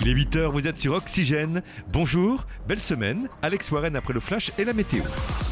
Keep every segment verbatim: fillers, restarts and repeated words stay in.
Il est huit heures, vous êtes sur Oxygène. Bonjour, belle semaine. Alex Warren après le flash et la météo.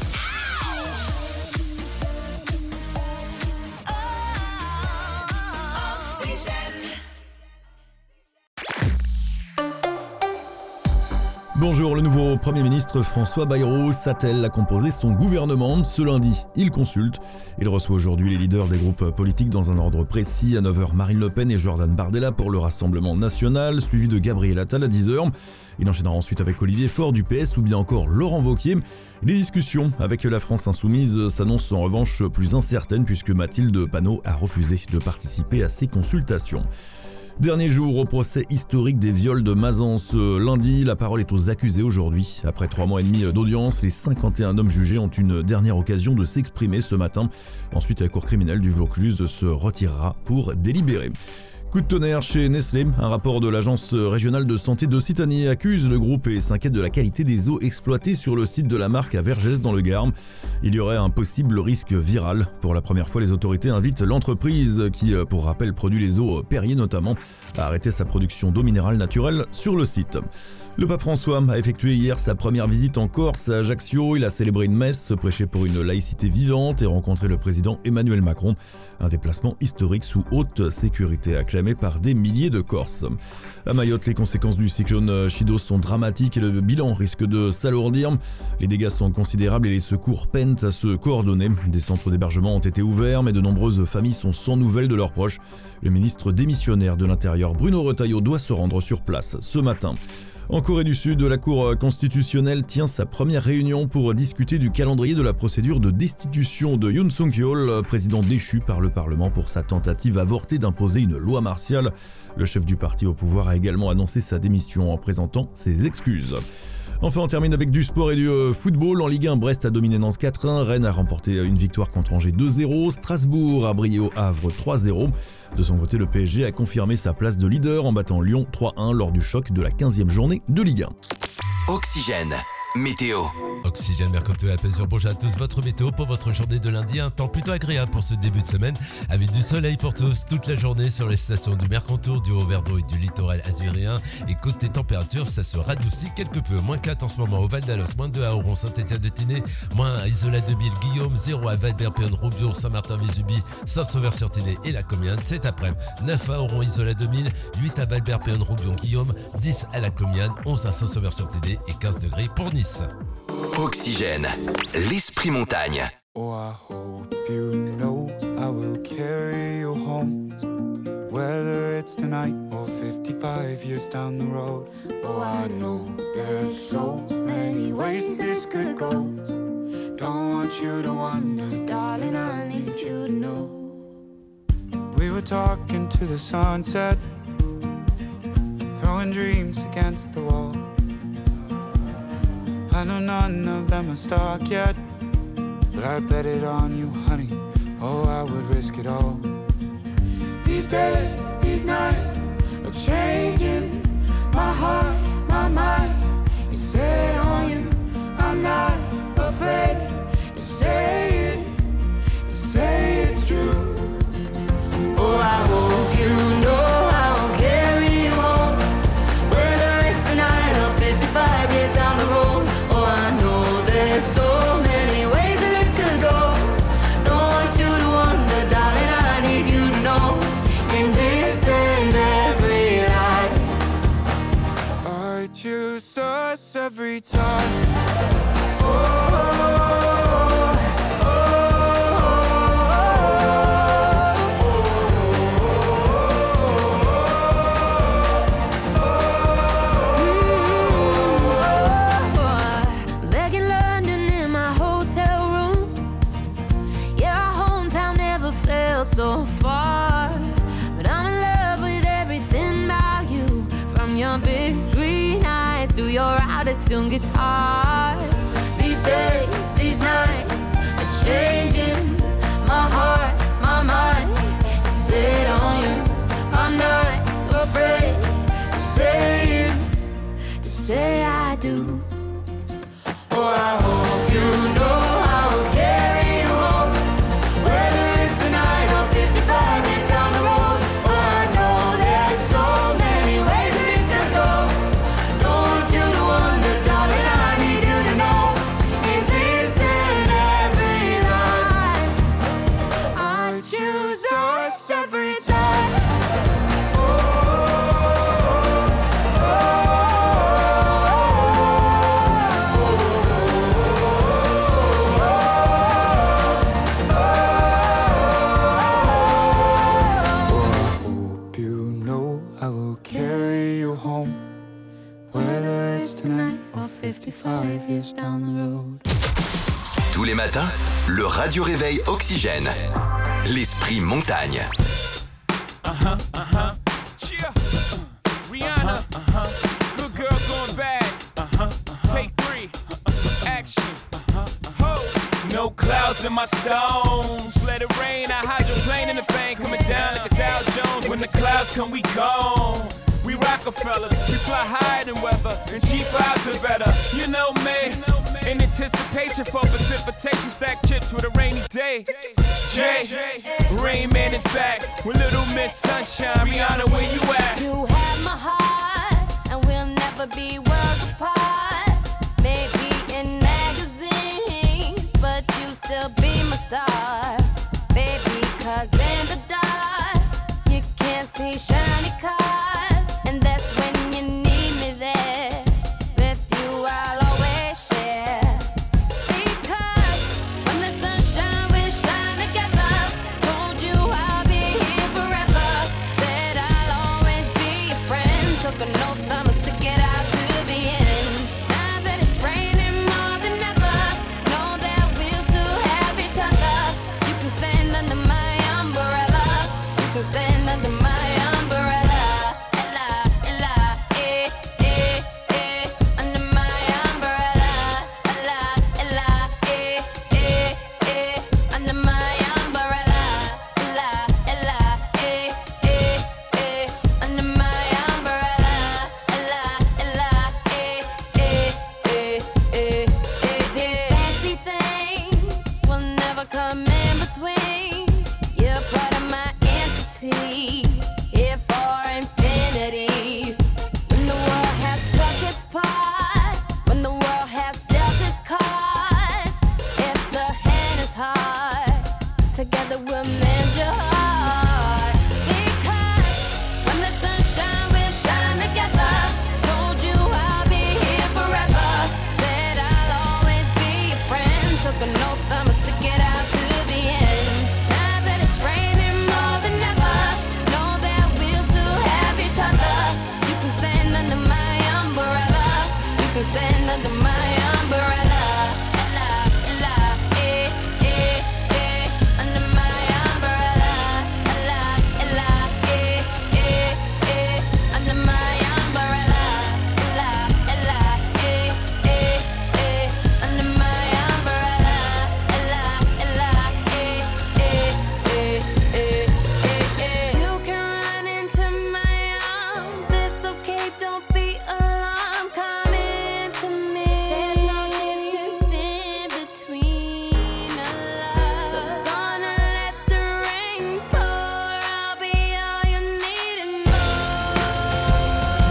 Bonjour, le nouveau Premier ministre François Bayrou s'attelle à composer son gouvernement. Ce lundi, il consulte. Il reçoit aujourd'hui les leaders des groupes politiques dans un ordre précis. À neuf heures, Marine Le Pen et Jordan Bardella pour le Rassemblement National, suivi de Gabriel Attal à dix heures. Il enchaînera ensuite avec Olivier Faure du P S ou bien encore Laurent Wauquiez. Les discussions avec la France Insoumise s'annoncent en revanche plus incertaines puisque Mathilde Panot a refusé de participer à ces consultations. Dernier jour au procès historique des viols de Mazan. Ce lundi, la parole est aux accusés aujourd'hui. Après trois mois et demi d'audience, les cinquante et un hommes jugés ont une dernière occasion de s'exprimer ce matin. Ensuite, la cour criminelle du Vaucluse se retirera pour délibérer. Coup de tonnerre chez Nestlé, un rapport de l'agence régionale de santé d'Occitanie accuse le groupe et s'inquiète de la qualité des eaux exploitées sur le site de la marque à Vergès dans le Gard. Il y aurait un possible risque viral. Pour la première fois, les autorités invitent l'entreprise qui, pour rappel, produit les eaux Perrier notamment, à arrêter sa production d'eau minérale naturelle sur le site. Le pape François a effectué hier sa première visite en Corse à Ajaccio. Il a célébré une messe, prêché pour une laïcité vivante et rencontré le président Emmanuel Macron. Un déplacement historique sous haute sécurité acclamé par des milliers de Corses. À Mayotte, les conséquences du cyclone Chido sont dramatiques et le bilan risque de s'alourdir. Les dégâts sont considérables et les secours peinent à se coordonner. Des centres d'hébergement ont été ouverts, mais de nombreuses familles sont sans nouvelles de leurs proches. Le ministre démissionnaire de l'Intérieur, Bruno Retailleau, doit se rendre sur place ce matin. En Corée du Sud, la Cour constitutionnelle tient sa première réunion pour discuter du calendrier de la procédure de destitution de Yoon Suk-yeol, président déchu par le Parlement pour sa tentative avortée d'imposer une loi martiale. Le chef du parti au pouvoir a également annoncé sa démission en présentant ses excuses. Enfin, on termine avec du sport et du euh, football. En Ligue un, Brest a dominé Nantes quatre un. Rennes a remporté une victoire contre Angers deux zéro. Strasbourg a brillé au Havre trois zéro. De son côté, le P S G a confirmé sa place de leader en battant Lyon trois un lors du choc de la quinzième journée de Ligue un. Oxygène. Météo. Oxygène Mercanto et Appel sur Bonjour à tous, votre météo pour votre journée de lundi. Un temps plutôt agréable pour ce début de semaine avec du soleil pour tous toute la journée sur les stations du Mercantour, du Haut-Verdon et du littoral azurien. Et côté température, ça se radoucit quelque peu. moins quatre en ce moment au Val d'Alos, moins deux à Oron, Saint-Étienne-de-Tinée, moins un à Isola de Mille, Guillaume, zéro à Val-d'Herpéon, Roubion, Saint-Martin-Vésubie, Saint-Sauveur-sur-Tinée et la Comiane. Cet après-midi, neuf à Oron, Isola de Mille, huit à Val-d'Herpéon, Roubion, Guillaume, dix à la Comiane, onze à Saint-Sauveur-sur-Tinée et quinze degrés pour Nice. Oxygène, l'esprit montagne. Oh, I hope you know I will carry you home, whether it's tonight or fifty-five years down the road. Oh, I know there's so many ways this could go. Don't want you to wonder, darling, I need you to know. We were talking to the sunset, throwing dreams against the wall. I know none of them are stuck yet, but I bet it on you, honey. Oh, I would risk it all. These days, these nights are changing my heart, my mind is set on you. I'm not afraid to say it, to say it's true. Oh, I hope you know I will carry you home, whether it's tonight or fifty-five years down the road. There's so many ways that this could go. Don't want you to wonder, darling, I need you to know. In this and every life, I choose us every time. Oh, oh, oh, oh. So far, but I'm in love with everything about you, from your big green eyes to your out-of-tune guitar. These days, these nights are changing my heart, my mind is set on you. I'm not afraid to say it, to say I do. Oh, I hope you know I will carry you home, whether it's tonight or fifty-five years down the road. Oh, I know there's so many ways that this could go. Tous les matins, le radio réveil Oxygène. L'esprit montagne. Uh-huh, uh-huh. Cheer. Uh, Rihanna. Uh-huh. Good girl going bad. Uh-huh. Uh-huh. Take three. Uh-huh. Action. Uh-huh. Uh-huh. No clouds in my stones. Let it rain. I hydroplane in the bank. Coming down like a Dow Jones. When the clouds come, we gone. We Rockefellers. We fly higher than weather. And cheap vibes are better. You know me. In anticipation for precipitation. Stack chips with a rainy day. Jay, Rain Man is back with Little Miss Sunshine. Rihanna, where you at? You have my heart, and we'll never be worlds apart. Maybe in magazines, but you still be my star. Baby, cause in the dark, you can't see shiny cars. And that's when you need me there. With you, I'll always share. Because when the sunshine will shine together, told you I'll be here forever. Said I'll always be your friend. Took an oath, I'ma stick it out to the end. Now that it's raining more than ever, know that we'll still have each other. You can stand under my umbrella. You can stand under my umbrella. Ella, Ella, eh, eh, eh. Under my umbrella. Ella, Ella, eh, eh, eh. Under my umbrella. Ella, Ella, eh, eh, eh. Under my umbrella. Ella, Ella, eh, eh, eh, eh, eh. Fancy things will never come in between. You're part of my entity, here for infinity. When the world has took its part, when the world has dealt its cards, if the hand is hard, together we'll mend your heart. Because when the sunshine will shine together, told you I'll be here forever. Said I'll always be your friend. Took an oath, I'ma stick it out to the end. Now that it's raining more than ever, know that we'll still have each other. You can stand under my umbrella. You can stand under my umbrella. Ella, Ella, eh, eh, eh. Under my umbrella. Ella, Ella, eh, eh, eh. Under my umbrella. Ella, Ella, eh, eh, eh. Under my umbrella. Ella, Ella, eh, eh, eh, eh, eh, eh. You can run into my arms. It's okay, don't be alarmed. Come into me. There's no distance in between us. So gonna let the rain pour. I'll be all you need and more.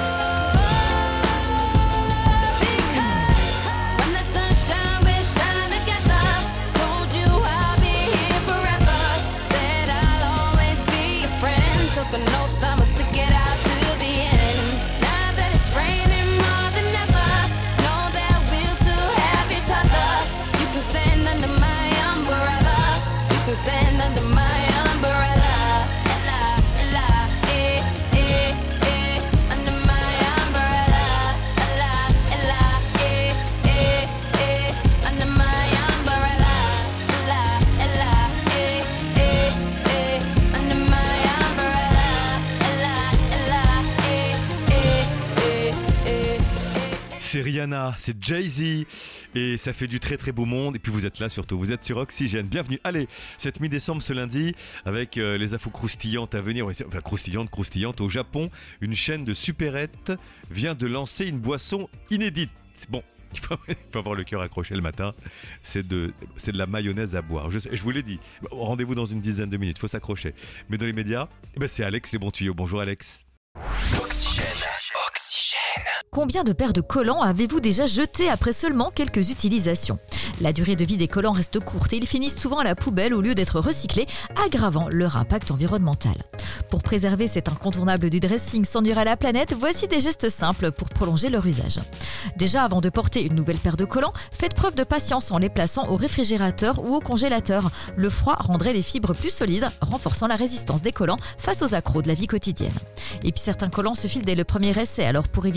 Because when the sunshine will shine together, told you I'll be here forever. Said I'll always be your friend. Took an oath, I'ma stick it out to the end. Now that it's raining more than ever, know that we'll still have each other. You can stand under my umbrella. You can stand under my umbrella. Ella, Ella, eh, eh, eh. Under my umbrella. Ella, Ella, eh, eh, eh. Under my umbrella. Ella, Ella, eh, eh, eh. Under my umbrella. Ella, Ella, eh, eh, eh, eh. C'est Rihanna, c'est Jay-Z et ça fait du très très beau monde. Et puis vous êtes là surtout, vous êtes sur Oxygène. Bienvenue. Allez, cette mi-décembre ce lundi avec euh, les infos croustillantes à venir. Enfin, croustillantes, croustillantes. Au Japon, une chaîne de supérettes vient de lancer une boisson inédite. Bon. Il faut, il faut avoir le cœur accroché le matin. C'est de, c'est de la mayonnaise à boire. Je, sais, je vous l'ai dit. Rendez-vous dans une dizaine de minutes. Il faut s'accrocher. Mais dans les médias, eh ben c'est Alex les bons tuyaux. Bonjour Alex. Oxygène. Oxygène. Combien de paires de collants avez-vous déjà jetés après seulement quelques utilisations ? La durée de vie des collants reste courte et ils finissent souvent à la poubelle au lieu d'être recyclés, aggravant leur impact environnemental. Pour préserver cet incontournable du dressing sans nuire à la planète, voici des gestes simples pour prolonger leur usage. Déjà, avant de porter une nouvelle paire de collants, faites preuve de patience en les plaçant au réfrigérateur ou au congélateur. Le froid rendrait les fibres plus solides, renforçant la résistance des collants face aux accros de la vie quotidienne. Et puis certains collants se filent dès le premier essai, alors pour éviter cela,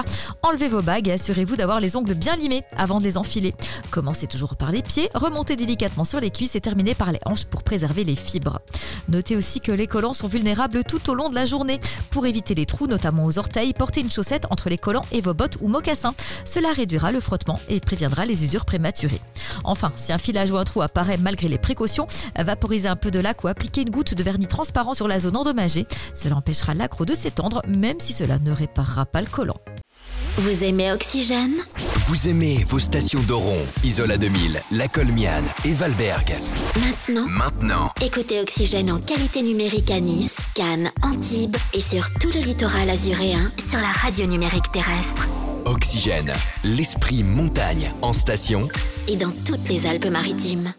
enlevez vos bagues et assurez-vous d'avoir les ongles bien limés avant de les enfiler. Commencez toujours par les pieds, remontez délicatement sur les cuisses et terminez par les hanches pour préserver les fibres. Notez aussi que les collants sont vulnérables tout au long de la journée. Pour éviter les trous, notamment aux orteils, portez une chaussette entre les collants et vos bottes ou mocassins. Cela réduira le frottement et préviendra les usures prématurées. Enfin, si un filage ou un trou apparaît malgré les précautions, vaporisez un peu de laque ou appliquez une goutte de vernis transparent sur la zone endommagée. Cela empêchera l'accro de s'étendre, même si cela ne réparera pas le collant. Vous aimez Oxygène ? Vous aimez vos stations d'Oron, Isola deux mille, La Colmiane et Valberg. Maintenant, Maintenant, écoutez Oxygène en qualité numérique à Nice, Cannes, Antibes et sur tout le littoral azuréen sur la radio numérique terrestre Oxygène, l'esprit montagne en station et dans toutes les Alpes-Maritimes.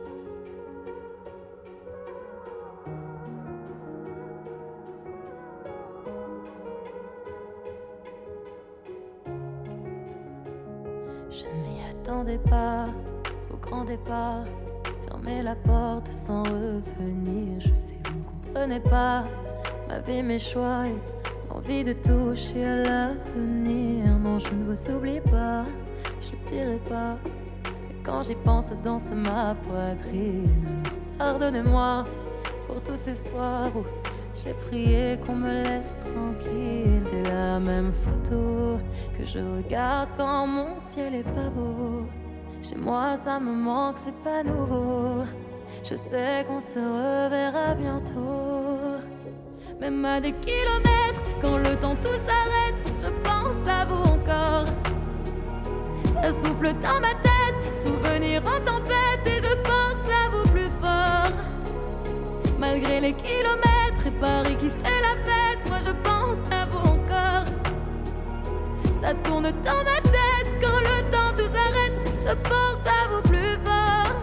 Je ne m'y attendais pas au grand départ. Fermer la porte sans revenir. Je sais, vous ne comprenez pas ma vie, mes choix et l'envie de toucher à l'avenir. Non, je ne vous oublie pas, je le dirai pas. Mais quand j'y pense, danse ma poitrine. Alors pardonnez-moi pour tous ces soirs où j'ai prié qu'on me laisse tranquille. C'est la même photo que je regarde quand mon ciel est pas beau. Chez moi ça me manque, c'est pas nouveau. Je sais qu'on se reverra bientôt. Même à des kilomètres, quand le temps tout s'arrête, je pense à vous encore. Ça souffle dans ma tête, souvenir en tempête, et je pense à vous plus fort. Malgré les kilomètres et Paris qui fait la fête, moi je pense à vous encore. Ça tourne dans ma tête quand le temps tout s'arrête, je pense à vous plus fort.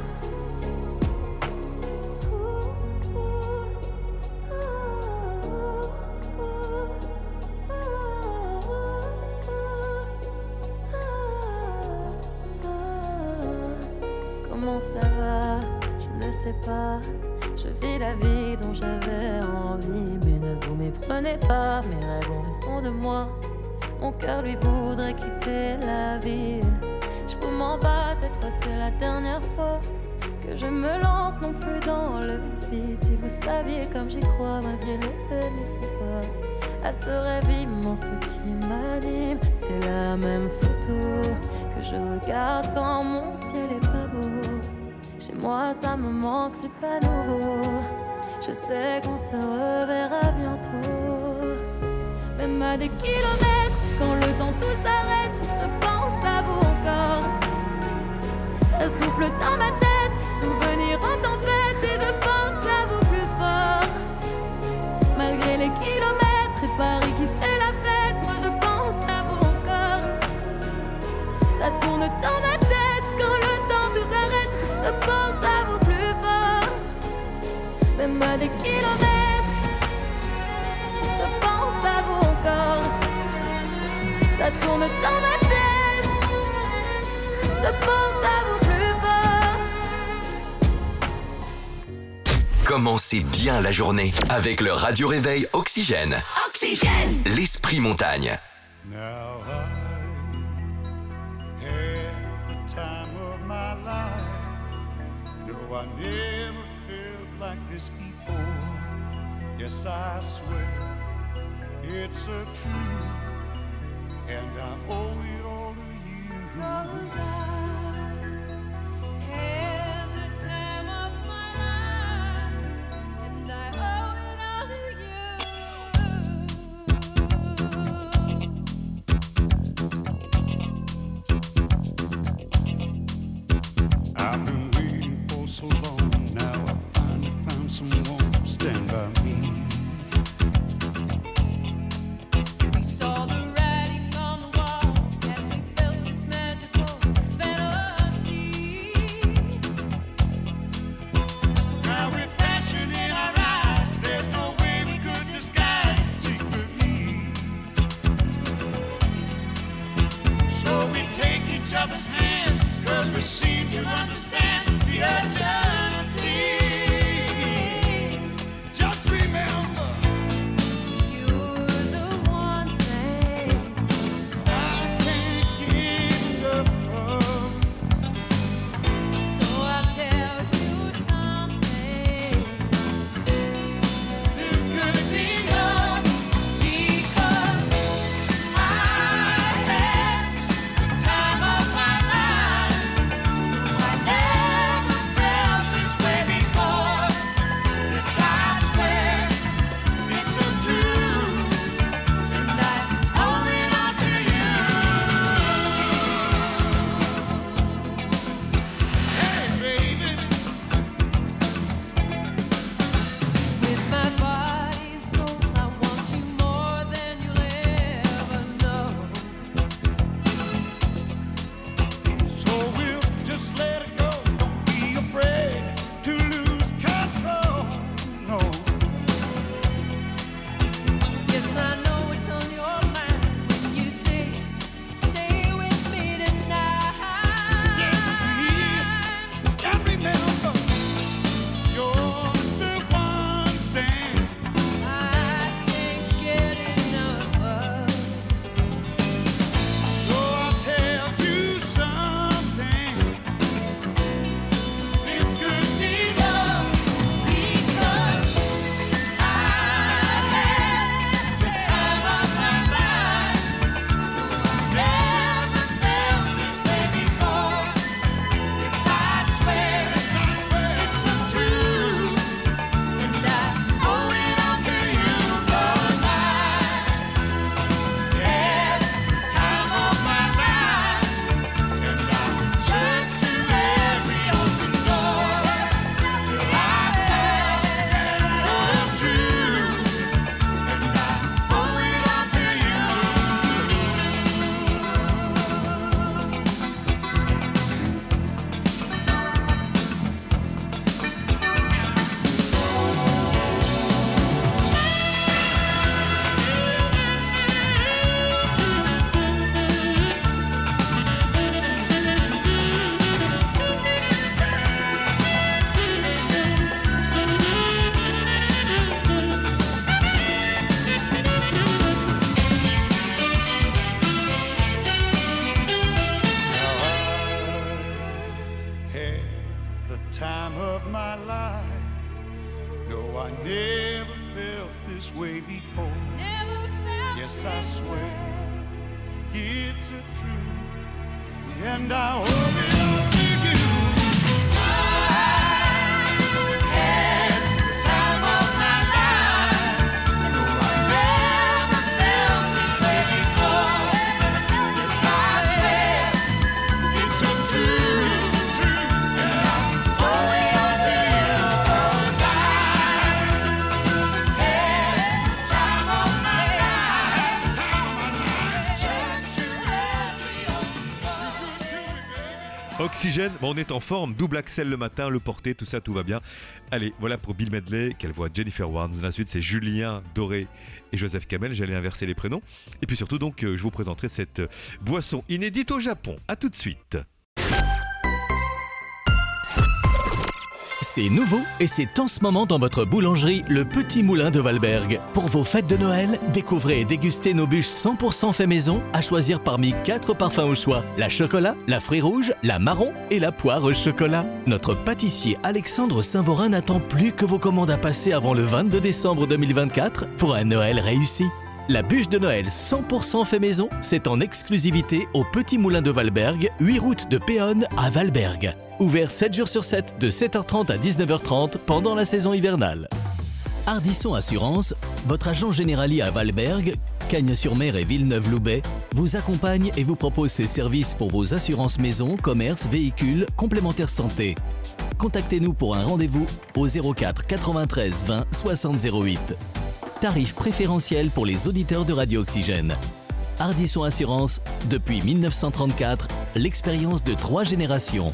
Comment ça va? Je ne sais pas. Je vis la vie dont j'avais envie, mais ne vous méprenez pas, mes rêves ont raison de moi. Mon cœur lui voudrait quitter la ville. Je vous mens pas, cette fois c'est la dernière fois que je me lance non plus dans le vide. Si vous saviez comme j'y crois, malgré les peines, les faux pas, à ce rêve immense qui m'anime. C'est la même photo que je regarde quand mon ciel est pas beau. Chez moi ça me manque, c'est pas nouveau. Je sais qu'on se reverra bientôt. Même à des kilomètres, quand le temps tout s'arrête, je pense à vous encore. Ça souffle dans ma tête, souvenir en tempête, et je pense à vous plus fort. Malgré les kilomètres et Paris qui fait la fête, moi je pense à vous encore. Ça tourne dans ma tête quand le temps tout s'arrête, je pense à vous plus fort. Même à des kilomètres, je pense à vous encore. Ça tourne dans ma tête, je pense à vous plus fort. Commencez bien la journée avec le Radio Réveil Oxygène. Oxygène. L'esprit montagne. Now I had the time of my life. No, I never felt like this before. Yes, I swear it's a truth, and I owe it all to you. 'Cause I had the time of my life, and I owe it all to you. I've been waiting for so long. Now I finally found someone to stand by me. We saw the writing on the wall as we felt this magical had the time of my life. No, I never felt this way before. Never felt Yes, I this swear way. it's a truth, and I owe it all to you. I had the time of my life. No, I never felt this way before. Yes, I swear it's a truth, and I owe it all to you. 'Cause I had the time of my life. Chance to every Oxygène, bon, on est en forme, double Axel le matin, le porté, tout ça, tout va bien. Allez, voilà pour Bill Medley, qu'elle voit Jennifer Warnes. La suite, c'est Julien Doré et Joseph Kamel. J'allais inverser les prénoms. Et puis surtout, donc, euh, je vous présenterai cette euh, boisson inédite au Japon. À tout de suite. C'est nouveau et c'est en ce moment dans votre boulangerie Le Petit Moulin de Valberg. Pour vos fêtes de Noël, découvrez et dégustez nos bûches cent pour cent fait maison à choisir parmi quatre parfums au choix. La chocolat, la fruit rouge, la marron et la poire au chocolat. Notre pâtissier Alexandre Saint-Vorin n'attend plus que vos commandes à passer avant le vingt-deux décembre deux mille vingt-quatre pour un Noël réussi. La bûche de Noël cent pour cent fait maison, c'est en exclusivité au Petit Moulin de Valberg, huit route de Péonne à Valberg. Ouvert sept jours sur sept de sept heures trente à dix-neuf heures trente pendant la saison hivernale. Ardisson Assurance, votre agent généralier à Valberg, Cagnes-sur-Mer et Villeneuve-Loubet, vous accompagne et vous propose ses services pour vos assurances maison, commerce, véhicules, complémentaires santé. Contactez-nous pour un rendez-vous au zéro quatre quatre-vingt-treize vingt soixante zéro huit. Tarif préférentiel pour les auditeurs de Radio Oxygène. Ardisson Assurance, depuis mille neuf cent trente-quatre, l'expérience de trois générations.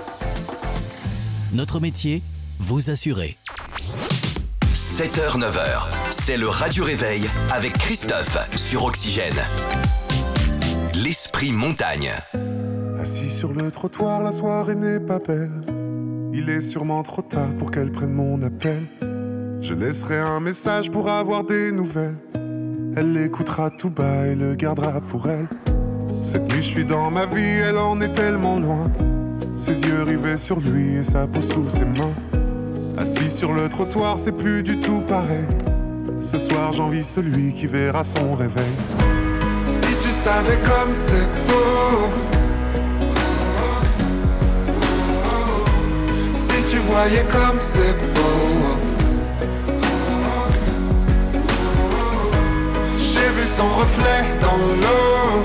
Notre métier, vous assurer. sept heures neuf heures, c'est le Radio Réveil avec Christophe sur Oxygène. L'esprit montagne. Assis sur le trottoir, la soirée n'est pas belle. Il est sûrement trop tard pour qu'elle prenne mon appel. Je laisserai un message pour avoir des nouvelles. Elle l'écoutera tout bas et le gardera pour elle. Cette nuit je suis dans ma vie, elle en est tellement loin. Ses yeux rivés sur lui et sa peau sous ses mains. Assis sur le trottoir, c'est plus du tout pareil. Ce soir j'envie celui qui verra son réveil. Si tu savais comme c'est beau, si tu voyais comme c'est beau. J'ai vu son reflet dans l'eau.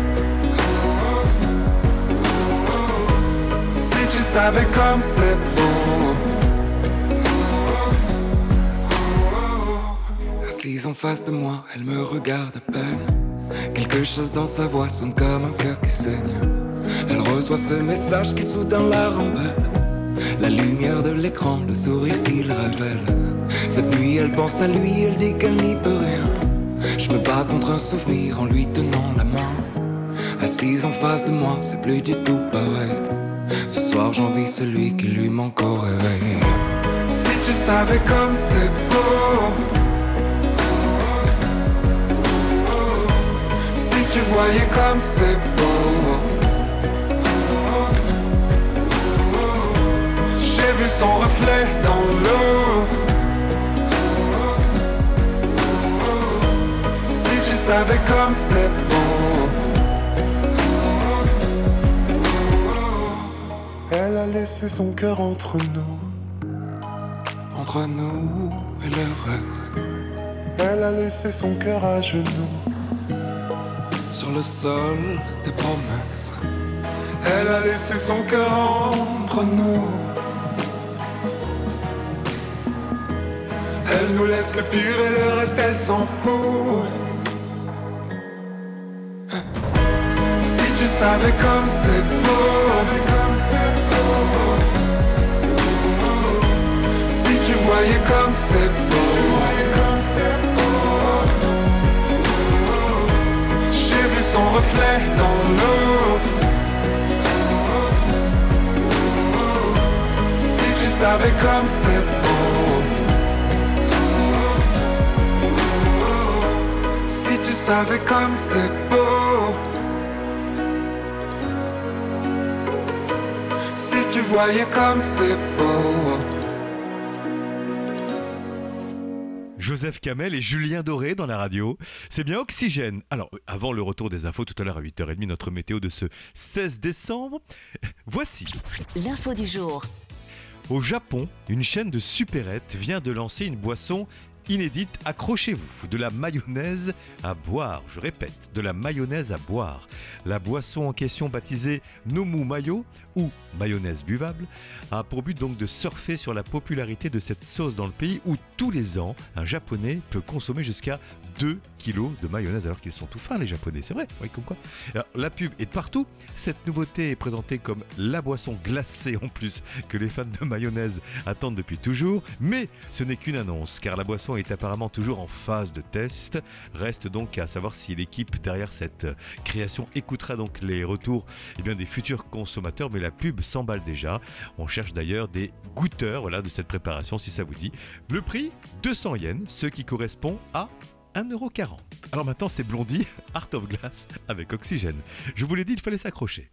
Si tu savais comme c'est beau. Assise en face de moi, elle me regarde à peine. Quelque chose dans sa voix sonne comme un cœur qui saigne. Elle reçoit ce message qui soudain la rend belle. La lumière de l'écran, le sourire qu'il révèle. Cette nuit elle pense à lui, elle dit qu'elle n'y peut rien. Je me bats contre un souvenir en lui tenant la main. Assise en face de moi, c'est plus du tout pareil. Ce soir j'envie celui qui lui manque au réveil. Si tu savais comme c'est beau. Si tu voyais comme c'est beau. J'ai vu son reflet dans l'eau. Si tu savais comme c'est beau. Elle a laissé son cœur entre nous. Entre nous et le reste. Elle a laissé son cœur à genoux. Sur le sol des promesses. Elle a laissé son cœur entre nous. Elle nous laisse le pire et le reste elle s'en fout. Si tu savais comme c'est beau. Si tu voyais comme c'est beau. J'ai vu son reflet dans l'eau. Si tu savais comme c'est beau. Si tu savais comme c'est beau. Si tu voyais comme c'est beau. Joseph Kamel et Julien Doré dans la radio. C'est bien Oxygène. Alors, avant le retour des infos, tout à l'heure à huit heures trente, notre météo de ce seize décembre. Voici l'info du jour. Au Japon, une chaîne de supérettes vient de lancer une boisson inédite. Accrochez-vous, de la mayonnaise à boire. Je répète, de la mayonnaise à boire. La boisson en question, baptisée Nomu Mayo ou mayonnaise buvable, a pour but donc de surfer sur la popularité de cette sauce dans le pays où tous les ans, un Japonais peut consommer jusqu'à deux kilos de mayonnaise, alors qu'ils sont tout fins les Japonais, c'est vrai, oui, comme quoi. Alors, la pub est de partout. Cette nouveauté est présentée comme la boisson glacée en plus que les fans de mayonnaise attendent depuis toujours, mais ce n'est qu'une annonce car la boisson est apparemment toujours en phase de test. Reste donc à savoir si l'équipe derrière cette création écoutera donc les retours eh bien, des futurs consommateurs, mais la pub s'emballe déjà. On cherche d'ailleurs des goûteurs voilà, de cette préparation si ça vous dit. Le prix, deux cents yens, ce qui correspond à un euro quarante. Alors maintenant c'est Blondie, Art of Glass avec Oxygène. Je vous l'ai dit, il fallait s'accrocher.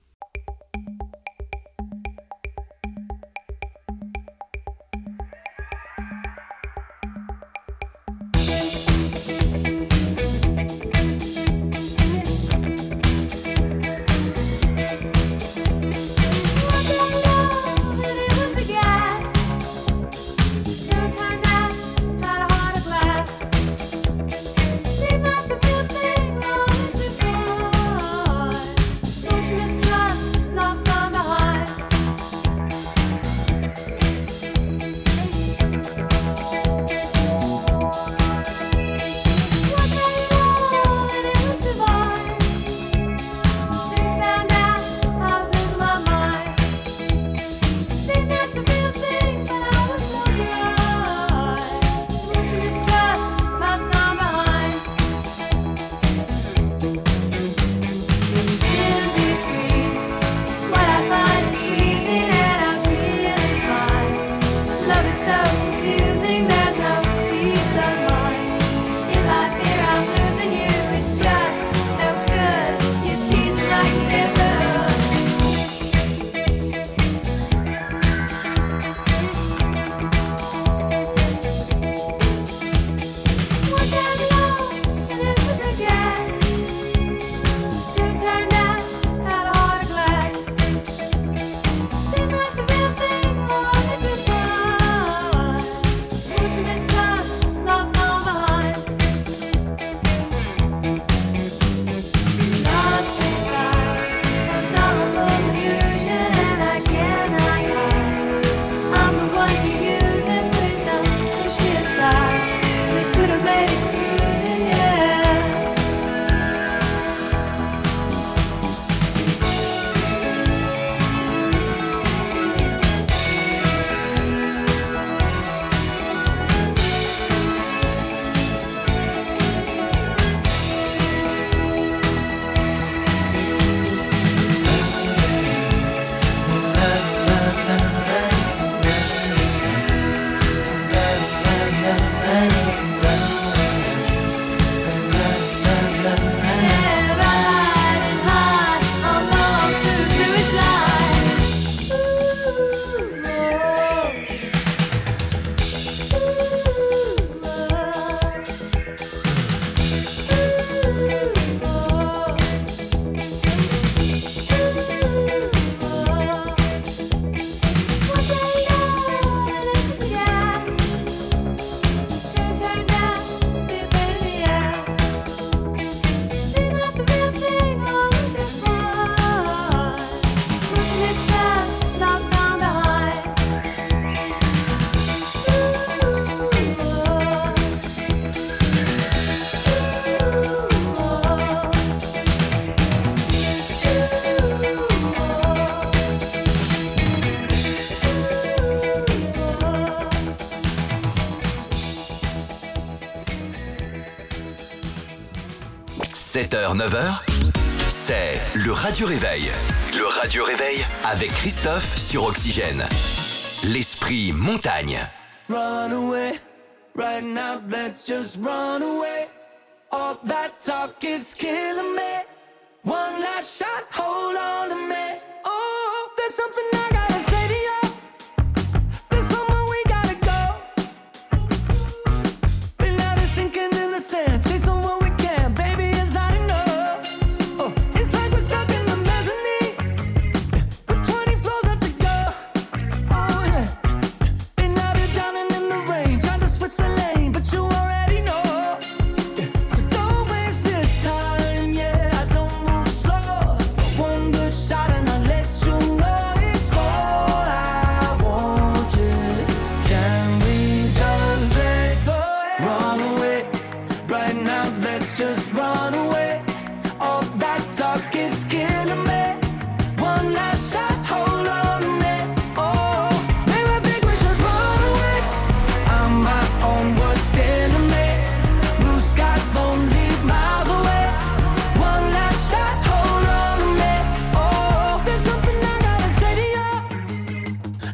sept heures neuf heures, c'est le Radio Réveil. Le Radio Réveil avec Christophe sur Oxygène. L'esprit montagne. Run away, right now let's just run away. All that talk is killing me. One last shot, hold on to me. Oh, there's something I gotta say to you.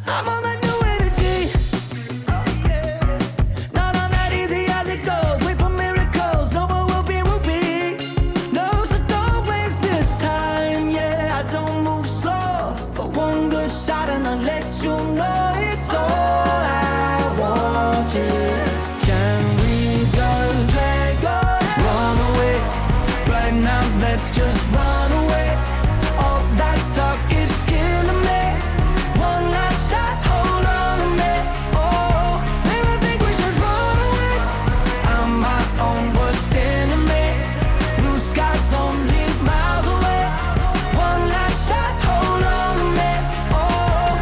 I'm on that new energy. Oh yeah. Not on that easy as it goes. Wait for miracles. No more will be, will be. No, so don't waste this time. Yeah, I don't move slow, but one good shot and I'll let you know it's all I want. Yeah. Can we just let go? Run away right now. Let's just run away. All that talk, it's killing me. One last shot, hold on to me. Oh, maybe I think we should run away. I'm my own worst enemy. Blue skies only miles away. One last shot, hold on to me. Oh,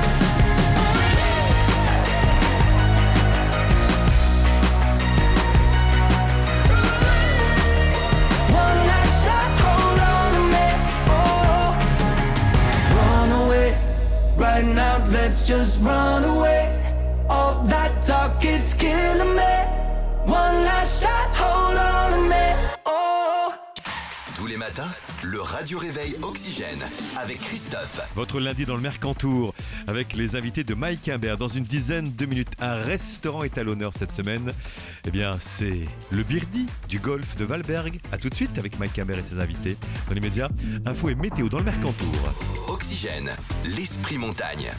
one last shot, hold on to me. Oh, run away right now. Let's just run away. All that talk, it's killing me. One last shot, hold on to me. Oh. Tous les matins, le Radio Réveil Oxygène avec Christophe. Votre lundi dans le Mercantour avec les invités de Mike Imbert. Dans une dizaine de minutes, un restaurant est à l'honneur cette semaine. Eh bien, c'est le Birdie du golfe de Valberg. A tout de suite avec Mike Imbert et ses invités. Dans les médias, info et météo dans le Mercantour. Oxygène, l'esprit montagne.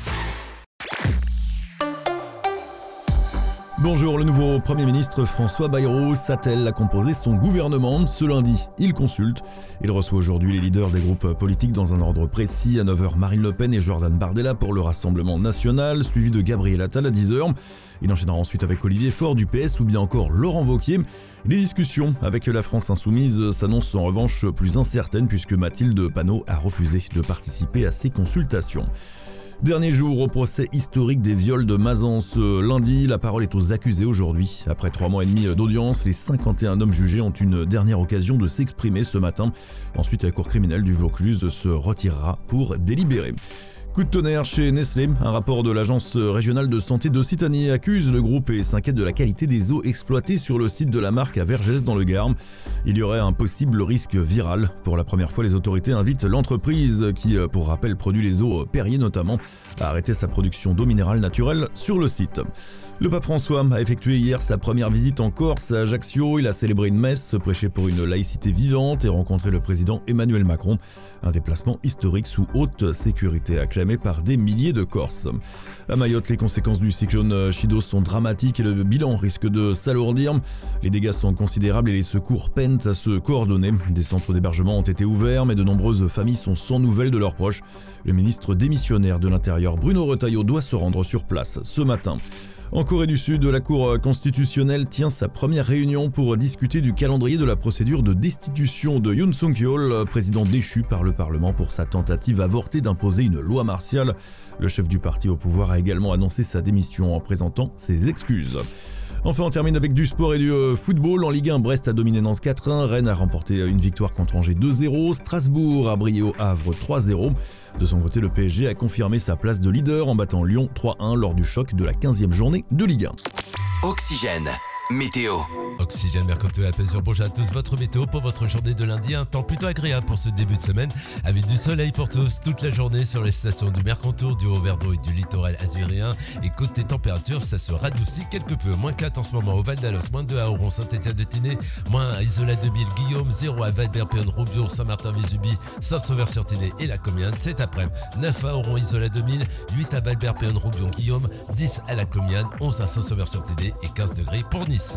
Bonjour, le nouveau Premier ministre François Bayrou s'attelle à composer son gouvernement. Ce lundi, il consulte. Il reçoit aujourd'hui les leaders des groupes politiques dans un ordre précis. À neuf heures, Marine Le Pen et Jordan Bardella pour le Rassemblement National, suivi de Gabriel Attal à dix heures. Il enchaînera ensuite avec Olivier Faure du P S ou bien encore Laurent Wauquiez. Les discussions avec la France Insoumise s'annoncent en revanche plus incertaines puisque Mathilde Panot a refusé de participer à ces consultations. Dernier jour au procès historique des viols de Mazan. Ce lundi, la parole est aux accusés aujourd'hui. Après trois mois et demi d'audience, les cinquante et un hommes jugés ont une dernière occasion de s'exprimer ce matin. Ensuite, la cour criminelle du Vaucluse se retirera pour délibérer. Coup de tonnerre chez Nestlé, un rapport de l'agence régionale de santé d'Occitanie accuse le groupe et s'inquiète de la qualité des eaux exploitées sur le site de la marque à Vergès dans le Gard. Il y aurait un possible risque viral. Pour la première fois, les autorités invitent l'entreprise qui, pour rappel, produit les eaux Perrier notamment, à arrêter sa production d'eau minérale naturelle sur le site. Le pape François a effectué hier sa première visite en Corse à Ajaccio. Il a célébré une messe, prêché pour une laïcité vivante et rencontré le président Emmanuel Macron. Un déplacement historique sous haute sécurité acclamé par des milliers de Corses. À Mayotte, les conséquences du cyclone Chido sont dramatiques et le bilan risque de s'alourdir. Les dégâts sont considérables et les secours peinent à se coordonner. Des centres d'hébergement ont été ouverts, mais de nombreuses familles sont sans nouvelles de leurs proches. Le ministre démissionnaire de l'Intérieur, Bruno Retailleau, doit se rendre sur place ce matin. En Corée du Sud, la Cour constitutionnelle tient sa première réunion pour discuter du calendrier de la procédure de destitution de Yoon Suk-yeol, président déchu par le Parlement pour sa tentative avortée d'imposer une loi martiale. Le chef du parti au pouvoir a également annoncé sa démission en présentant ses excuses. Enfin, on termine avec du sport et du euh, football. En Ligue un, Brest a dominé Nantes quatre un. Rennes a remporté une victoire contre Angers deux zéro. Strasbourg a brillé au Havre trois zéro. De son côté, le P S G a confirmé sa place de leader en battant Lyon trois un lors du choc de la quinzième journée de Ligue un. Oxygène, météo. Oxygène Mercantour appelle sur bonjour à tous. Votre météo pour votre journée de lundi. Un temps plutôt agréable pour ce début de semaine avec du soleil pour tous toute la journée sur les stations du Mercantour, du Haut-Verdon et du littoral azurien. Et côté température, ça se radoucit quelque peu. moins quatre en ce moment au Val d'Alos, moins deux à Auron, Saint-Étienne-de-Tinée, moins à Isola-deux-Mille, Guillaume, zéro à Valbert-Péonne-Roubion, Saint-Martin-Vésubie, Saint-Sauveur-sur-Tinée et la Comiade. Cet après-midi, neuf à Auron, Isola-deux-Mille, huit à Valbert-Péonne-Roubion, Guillaume, dix à la Comiade, onze à Saint-Sauveur-sur-Tinée et quinze degrés pour Nice.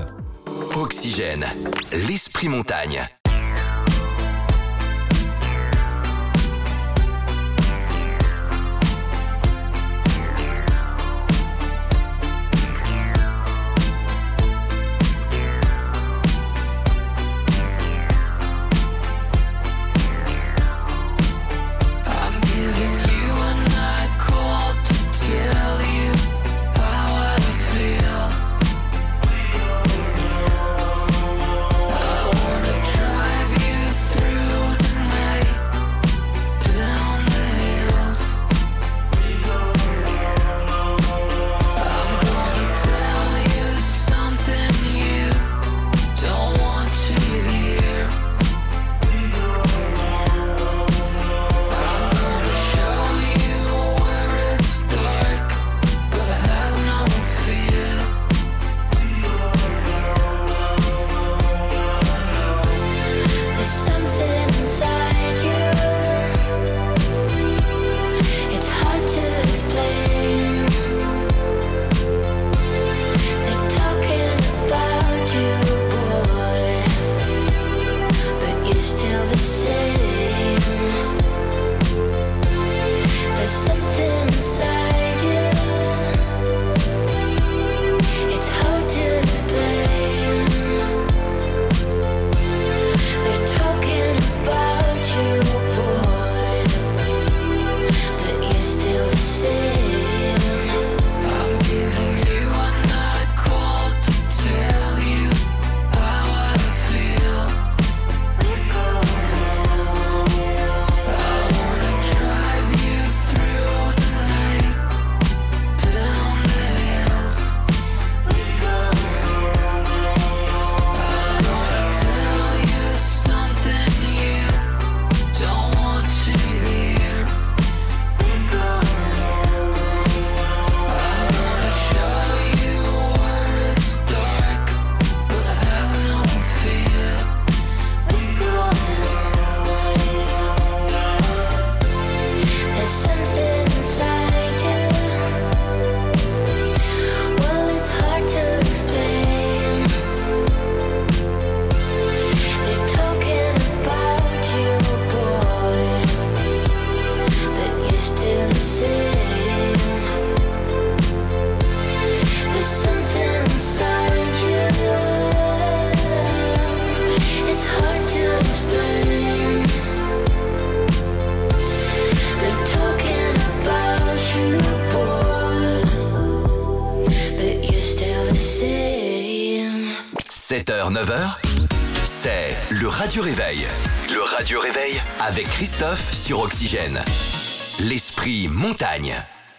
Oxygène, l'esprit montagne. Try sept heures, neuf heures, c'est le Radio Réveil. Le Radio Réveil avec Christophe sur Oxygène. L'esprit montagne.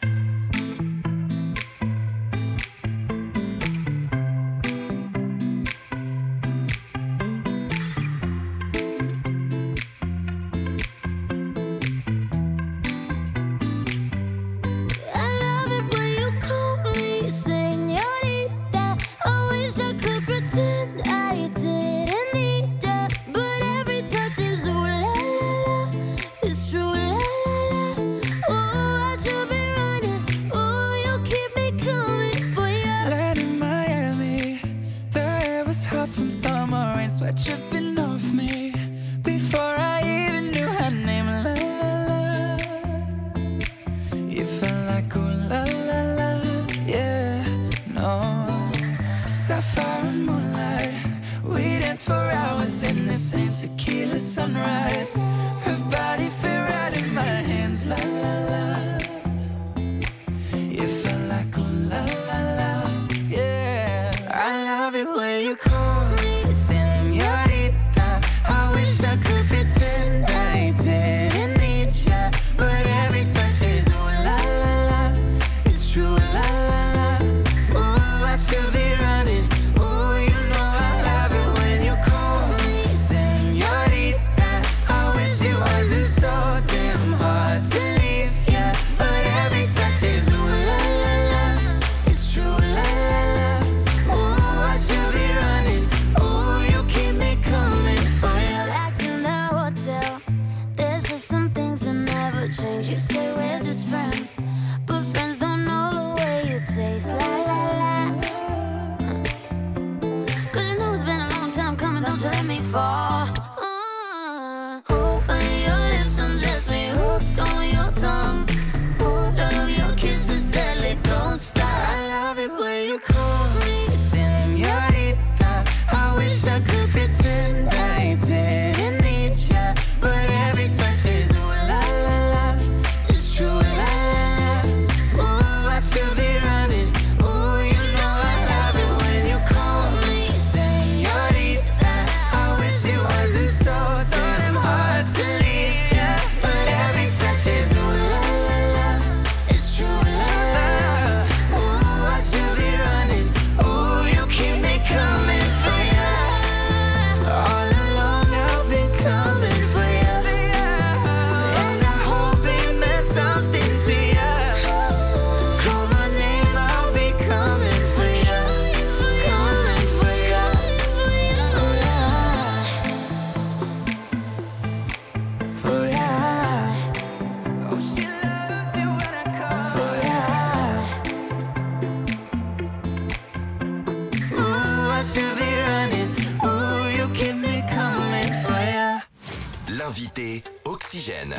L'invité Oxygène.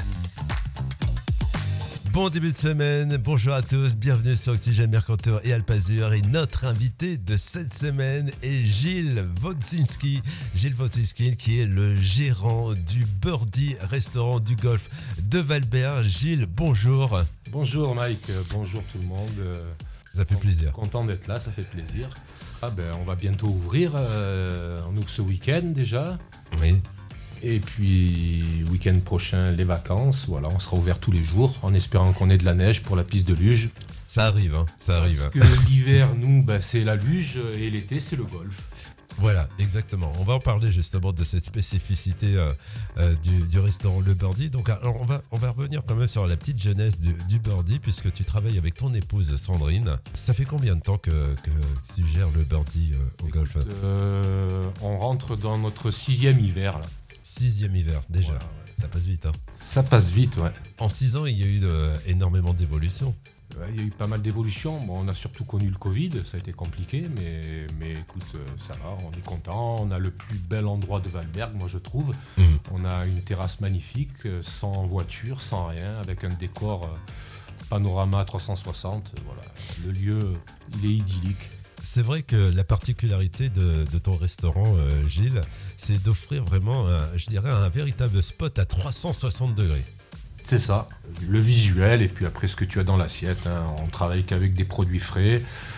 Bon début de semaine, bonjour à tous, bienvenue sur Oxygène Mercantour et Alpazur. Et notre invité de cette semaine est Gilles Wodzinski. Gilles Wodzinski qui est le gérant du Birdie restaurant du golf de Valbert. Gilles, bonjour. Bonjour Mike, bonjour tout le monde. Ça fait plaisir. Content d'être là, ça fait plaisir. Ah ben, on va bientôt ouvrir, euh, on ouvre ce week-end déjà. Oui. Et puis, week-end prochain, les vacances. Voilà, on sera ouvert tous les jours en espérant qu'on ait de la neige pour la piste de luge. Ça arrive, hein, ça arrive. Parce que l'hiver, nous, ben, c'est la luge et l'été, c'est le golf. Voilà, exactement. On va en parler justement de cette spécificité euh, euh, du, du restaurant Le Birdie. Donc, alors, on va, on va revenir quand même sur la petite jeunesse du, du Birdie, puisque tu travailles avec ton épouse Sandrine. Ça fait combien de temps que, que tu gères le Birdie euh, au Écoute, golf euh, On rentre dans notre sixième hiver, là. Sixième hiver, déjà. Voilà, ouais. Ça passe vite, hein. Ça passe vite, ouais. En six ans, il y a eu de, énormément d'évolutions. Ouais, il y a eu pas mal d'évolutions. Bon, on a surtout connu le Covid, ça a été compliqué, mais, mais écoute, ça va, on est content. On a le plus bel endroit de Valberg, moi je trouve. Mmh. On a une terrasse magnifique, sans voiture, sans rien, avec un décor panorama trois cent soixante. Voilà. Le lieu, il est idyllique. C'est vrai que la particularité de, de ton restaurant, euh, Gilles, c'est d'offrir vraiment, un, je dirais, un véritable spot à trois cent soixante degrés. C'est ça, le visuel et puis après ce que tu as dans l'assiette. Hein. On travaille qu'avec des produits frais.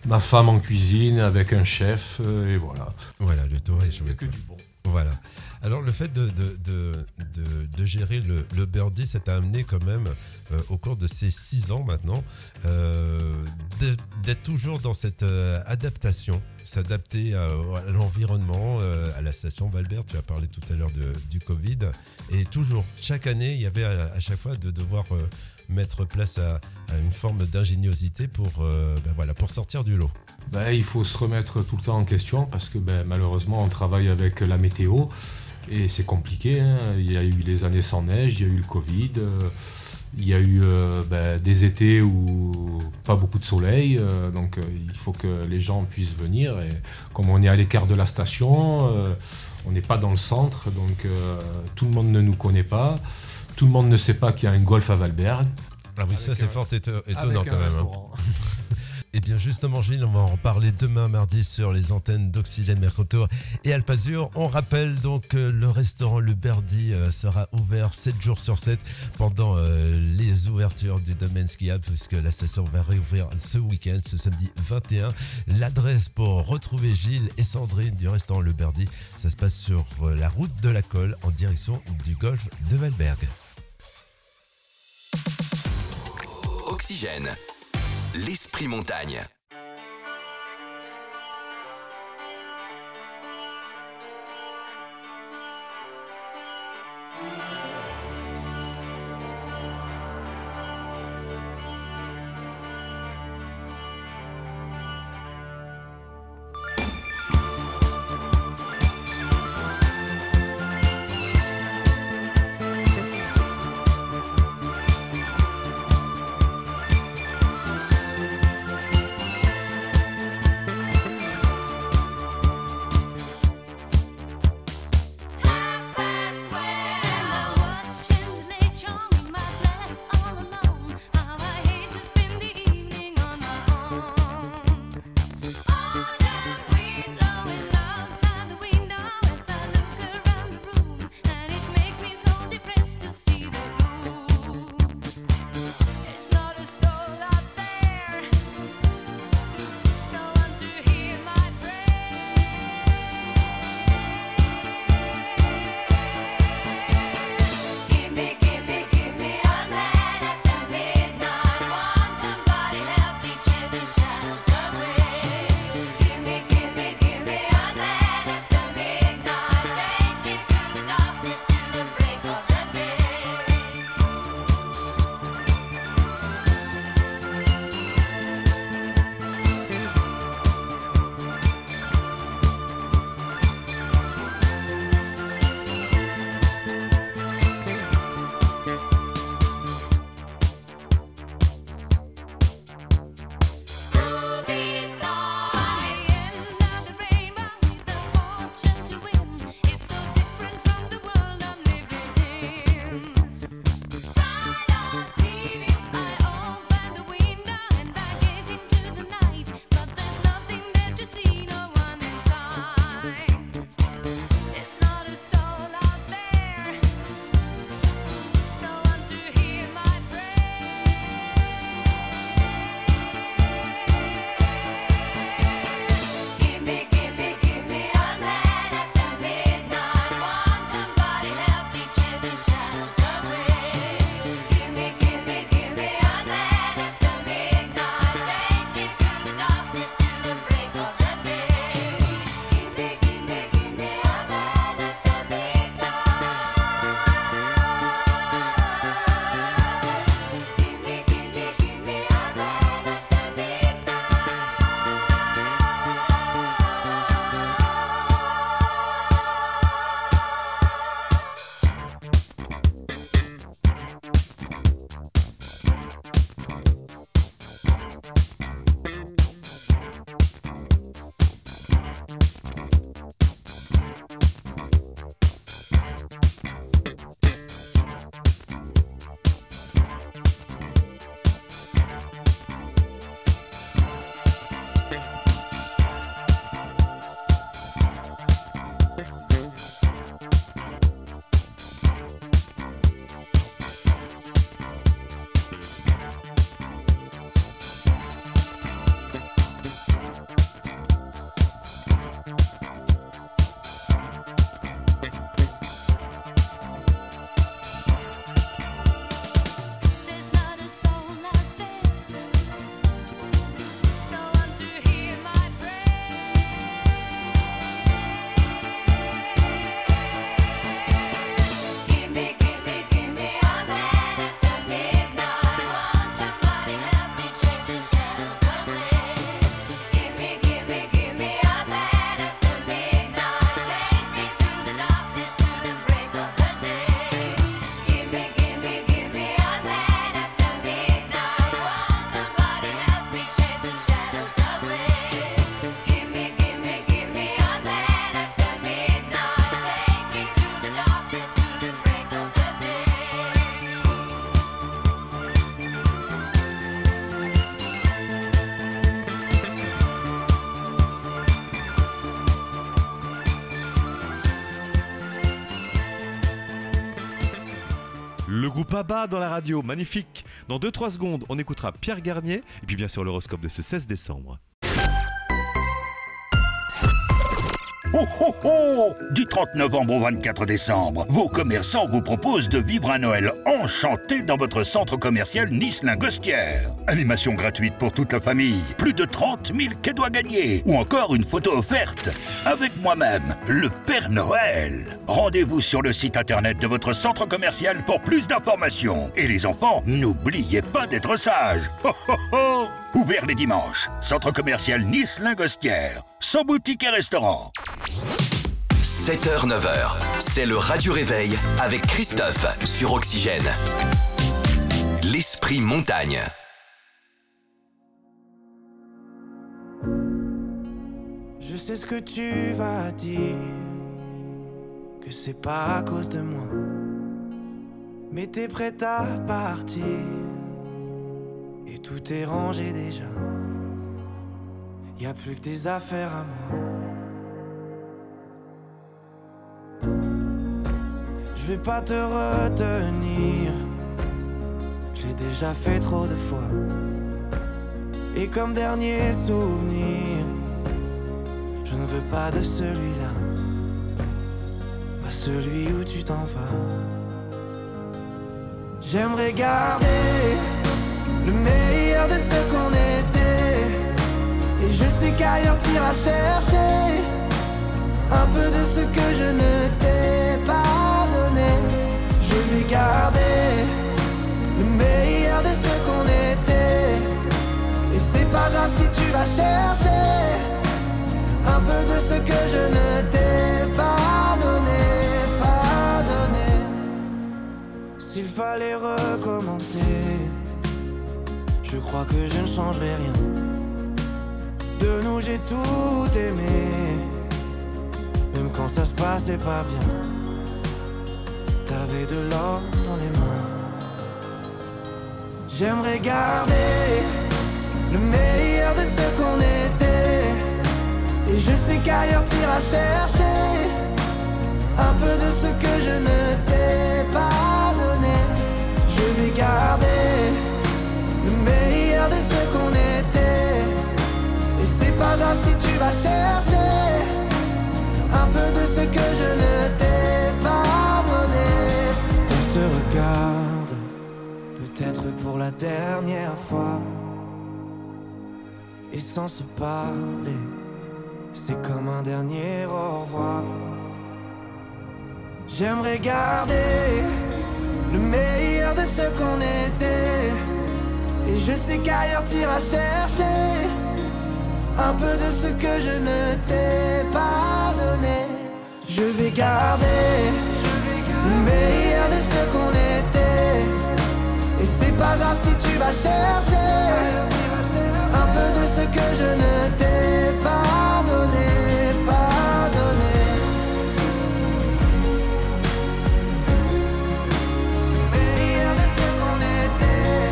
ma femme en cuisine avec un chef, euh, et voilà. Voilà, le tour est joué. Que du bon. Voilà. Alors le fait de, de, de, de, de gérer le, le birdie, ça t'a amené quand même, euh, au cours de ces six ans maintenant, euh, de, d'être toujours dans cette euh, adaptation, s'adapter à, à l'environnement, euh, à la station Valbert, tu as parlé tout à l'heure de, du Covid, et toujours, chaque année, il y avait à, à chaque fois de devoir euh, mettre place à, à une forme d'ingéniosité pour, euh, ben voilà, pour sortir du lot. Ben, il faut se remettre tout le temps en question parce que ben, malheureusement on travaille avec la météo et c'est compliqué, hein. Il y a eu les années sans neige, il y a eu le Covid, euh, il y a eu euh, ben, des étés où pas beaucoup de soleil, euh, donc euh, il faut que les gens puissent venir, et comme on est à l'écart de la station, euh, on n'est pas dans le centre, donc euh, tout le monde ne nous connaît pas, tout le monde ne sait pas qu'il y a un golf à Valberg. Ah oui, ça c'est un, fort éto- étonnant quand même. Hein. Et bien justement Gilles, on va en parler demain mardi sur les antennes d'Oxygène Mercantour et Alpazur. On rappelle donc que le restaurant Le Birdie euh, sera ouvert sept jours sur sept pendant euh, les ouvertures du domaine skiable, puisque la station va réouvrir ce week-end, ce samedi vingt et un. L'adresse pour retrouver Gilles et Sandrine du restaurant Le Birdie, ça se passe sur euh, la route de la Colle en direction du golfe de Valberg. Oxygène. L'esprit montagne. Baba dans la radio, magnifique. Dans deux trois secondes, on écoutera Pierre Garnier et puis bien sûr l'horoscope de ce seize décembre. Oh oh oh! Du trente novembre au vingt-quatre décembre, vos commerçants vous proposent de vivre un Noël enchanté dans votre centre commercial Nice-Lingostière. Animation gratuite pour toute la famille, plus de trente mille cadeaux à gagner, ou encore une photo offerte avec moi-même, le Père Noël. Rendez-vous sur le site internet de votre centre commercial pour plus d'informations. Et les enfants, n'oubliez pas d'être sages. Oh oh oh! Ouvert les dimanches, centre commercial Nice-Lingostière, sans boutique et restaurant. sept heures neuf heures, c'est le Radio Réveil avec Christophe sur Oxygène. L'esprit montagne. Je sais ce que tu vas dire, que c'est pas à cause de moi, mais t'es prête à partir, et tout est rangé déjà. Y a plus que des affaires à moi. Je vais pas te retenir, je l'ai déjà fait trop de fois. Et comme dernier souvenir, je ne veux pas de celui-là, pas celui où tu t'en vas. J'aimerais garder le meilleur de ce qu'on était, et je sais qu'ailleurs t'iras chercher un peu de ce que je ne t'ai pas donné. Je vais garder le meilleur de ce qu'on était, et c'est pas grave si tu vas chercher un peu de ce que je ne t'ai pas donné, pas donné. S'il fallait recommencer, je crois que je ne changerai rien. De nous j'ai tout aimé, même quand ça se passait pas bien. T'avais de l'or dans les mains. J'aimerais garder le meilleur de ce qu'on était, et je sais qu'ailleurs t'iras chercher un peu de ce que je ne t'ai pas donné. Je vais garder le meilleur de ce qu'on était, et c'est pas grave si tu vas chercher un peu de ce que je ne t'ai pas donné. On se regarde, peut-être pour la dernière fois, et sans se parler, c'est comme un dernier au revoir. J'aimerais garder le meilleur de ce qu'on était, et je sais qu'ailleurs t'iras chercher un peu de ce que je ne t'ai pas donné. Je vais garder le meilleur de ce qu'on était, et c'est pas grave si tu vas chercher un peu de ce que je ne t'ai pas donné, pas donné. Le meilleur de ce qu'on était,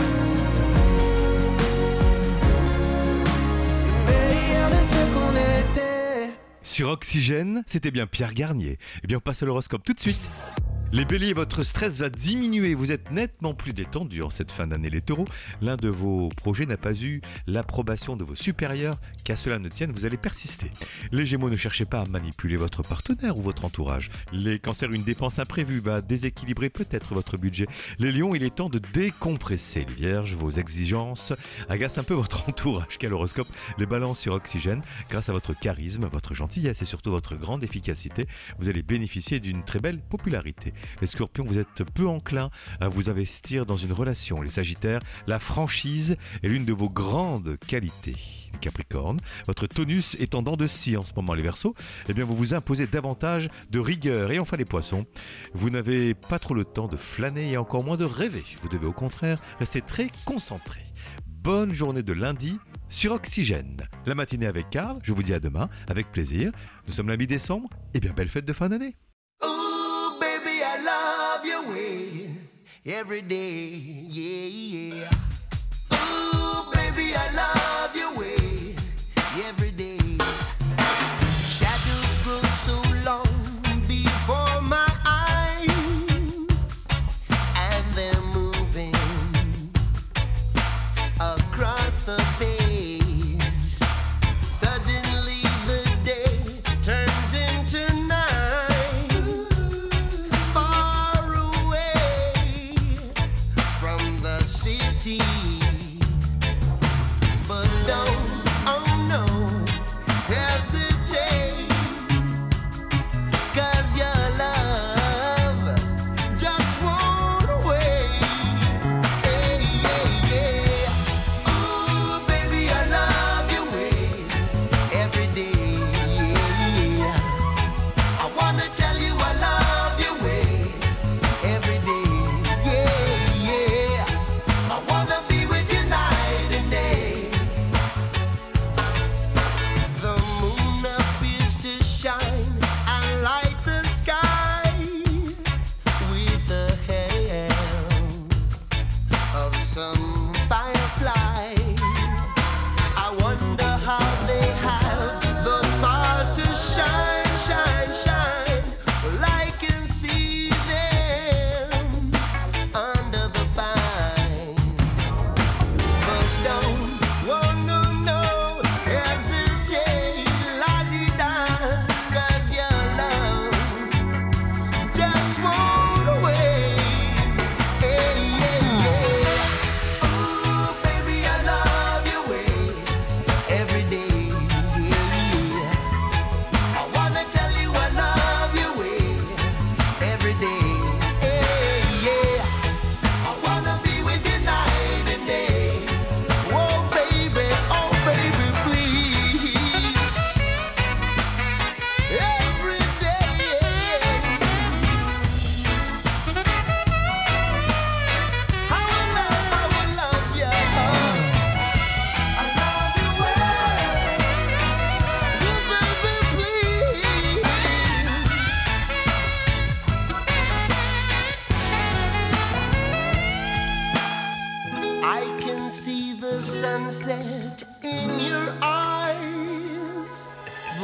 le meilleur de ce qu'on était. Sur Oxygène, c'était bien Pierre Garnier. Eh bien, on passe à l'horoscope tout de suite. Les béliers, votre stress va diminuer, vous êtes nettement plus détendus en cette fin d'année. Les taureaux, l'un de vos projets n'a pas eu l'approbation de vos supérieurs, qu'à cela ne tienne, vous allez persister. Les gémeaux, ne cherchez pas à manipuler votre partenaire ou votre entourage. Les cancers, une dépense imprévue va déséquilibrer peut-être votre budget. Les lions, il est temps de décompresser. Les vierges, vos exigences agacent un peu votre entourage. Quel horoscope? Les balances sur Oxygène, grâce à votre charisme, votre gentillesse et surtout votre grande efficacité, vous allez bénéficier d'une très belle popularité. Les scorpions, vous êtes peu enclins à vous investir dans une relation. Les sagittaires, la franchise est l'une de vos grandes qualités. Les capricornes, votre tonus est en dents de scie en ce moment. Les verseaux, eh bien vous vous imposez davantage de rigueur. Et enfin les poissons, vous n'avez pas trop le temps de flâner et encore moins de rêver. Vous devez au contraire rester très concentré. Bonne journée de lundi sur Oxygène. La matinée avec Carl, je vous dis à demain avec plaisir. Nous sommes le mi-décembre, et bien belle fête de fin d'année. Every day, yeah, yeah. Ooh, baby, I love your way. Every day. Shadows grow so long before my eyes, and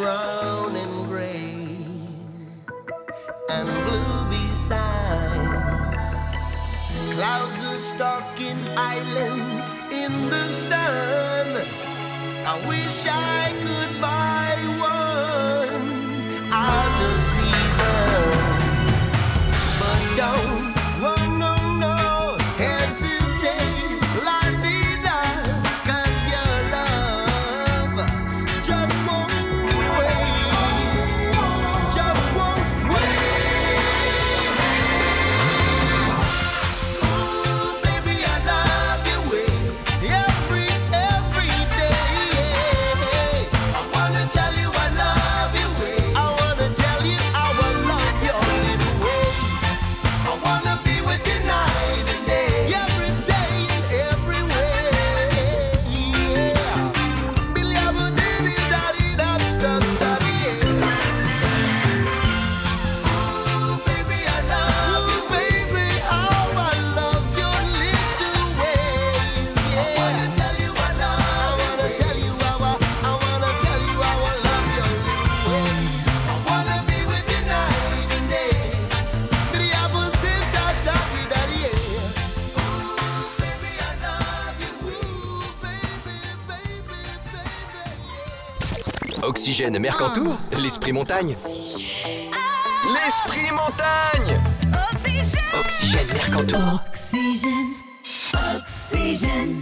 brown and gray and blue besides. Clouds are stalking islands in the sun. I wish I could buy one out of season, but don't, oh no, no, hesitate, la vida, 'cause your love just won't wait, just won't wait. Ooh, baby, I love your way, every, every day. I wanna tell you I love your way. I wanna tell you how I love your little ways. I wanna be with you night and day, every day and every way. Yeah. Billy Abba diddy daddy dab stub stubby, yeah. Ooh, baby, I love you, baby. How I love your little ways. Yeah. I wanna tell you I love. I wanna tell you how I. I wanna tell you how I love your little ways. I wanna be with you night and day. Billy Abba sit down, daddy daddy, yeah. Ooh, baby, I love you. Ooh, baby, baby, baby. Oxygène Mercantour, l'esprit montagne. L'esprit montagne. Oxygène Mercantour. Oxygène, oxygène.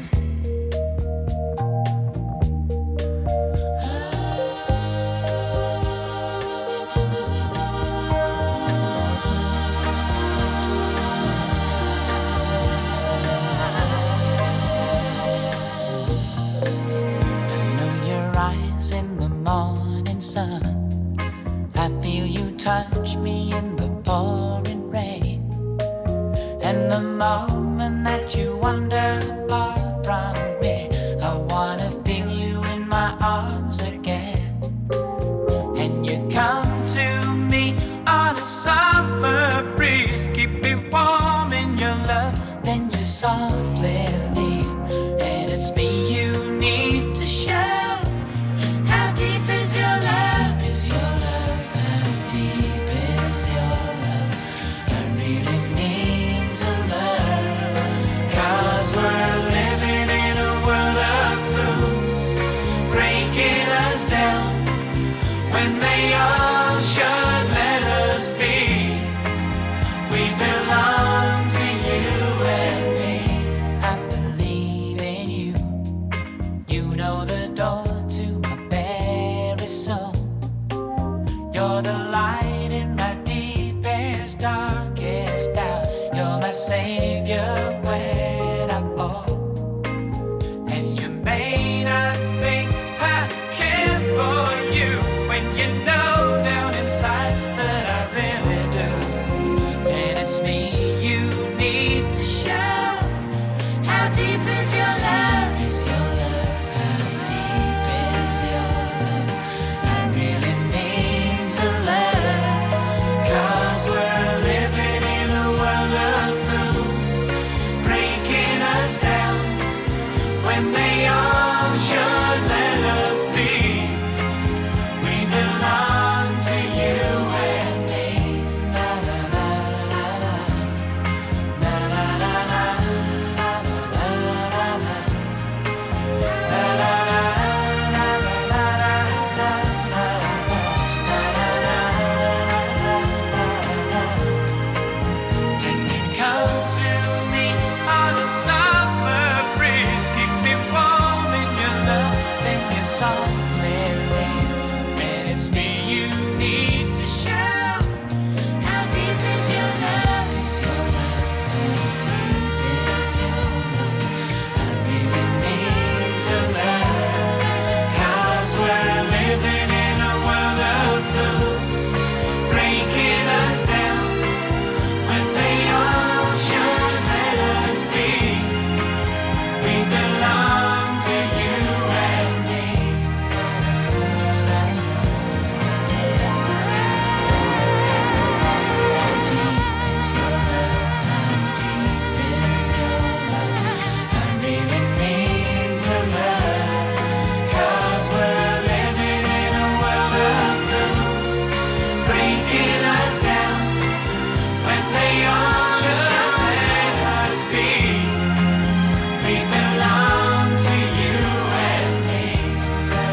Know your eyes in the morning sun. I feel you touch me in the pouring rain. And the moment that you wander far from me, I wanna feel you in my arms again. And you come to me on a summer breeze, keep me warm in your love, then you softly leave. And it's me you need to show. How deep is your love? Is your love? How deep is your love? I really need to learn. 'Cause we're living in a world of fools, breaking us down when they all should let us be. We belong to you and me. I believe in you. You know the door to my very soul. You're the light in my deepest, darkest doubt. You're my savior when I fall. And you may not think I care for you when you know down inside that I really do. And it's me you need to show. How deep is your love? Is your love? How deep is your love? I really need to learn. 'Cause we're living in a world of fools, breaking us down when they all should let us be. We belong to you and me. Na na na na na. Na na na na. Na na na na. Na na na na na na na. Can you come to me on a summer breeze, keep me warm in your love, then you softly leave. And it's me you